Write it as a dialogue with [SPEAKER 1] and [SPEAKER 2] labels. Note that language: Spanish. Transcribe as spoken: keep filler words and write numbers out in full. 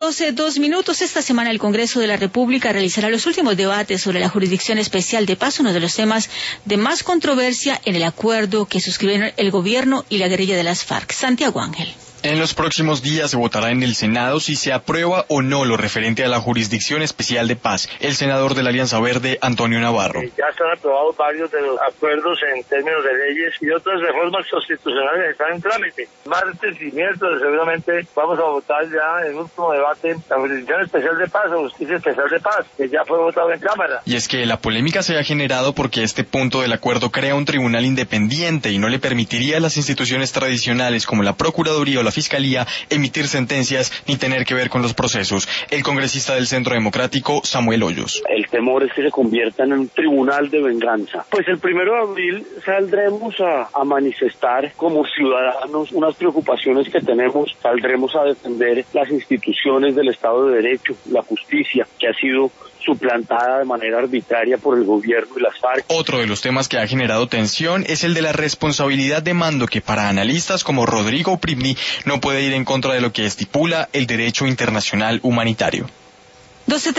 [SPEAKER 1] doce, dos minutos. Esta semana el Congreso de la República realizará los últimos debates sobre la Jurisdicción Especial de Paz, uno de los temas de más controversia en el acuerdo que suscribieron el gobierno y la guerrilla de las FARC. Santiago Ángel.
[SPEAKER 2] En los próximos días se votará en el Senado si se aprueba o no lo referente a la Jurisdicción Especial de Paz. El senador de la Alianza Verde, Antonio Navarro.
[SPEAKER 3] Ya están aprobados varios de los acuerdos en términos de leyes y otras reformas constitucionales están en trámite. Martes y miércoles seguramente vamos a votar ya en el último debate la Jurisdicción Especial de Paz o Justicia Especial de Paz, que ya fue votado en Cámara.
[SPEAKER 2] Y es que la polémica se ha generado porque este punto del acuerdo crea un tribunal independiente y no le permitiría a las instituciones tradicionales como la Procuraduría o la Fiscalía emitir sentencias ni tener que ver con los procesos. El congresista del Centro Democrático, Samuel Hoyos.
[SPEAKER 4] El temor es que se convierta en un tribunal de venganza. Pues el primero de abril saldremos a, a manifestar como ciudadanos unas preocupaciones que tenemos, saldremos a defender las instituciones del Estado de Derecho, la justicia, que ha sido suplantada de manera arbitraria por el gobierno y las FARC.
[SPEAKER 2] Otro de los temas que ha generado tensión es el de la responsabilidad de mando, que para analistas como Rodrigo Pribni no puede ir en contra de lo que estipula el derecho internacional humanitario.
[SPEAKER 1] doce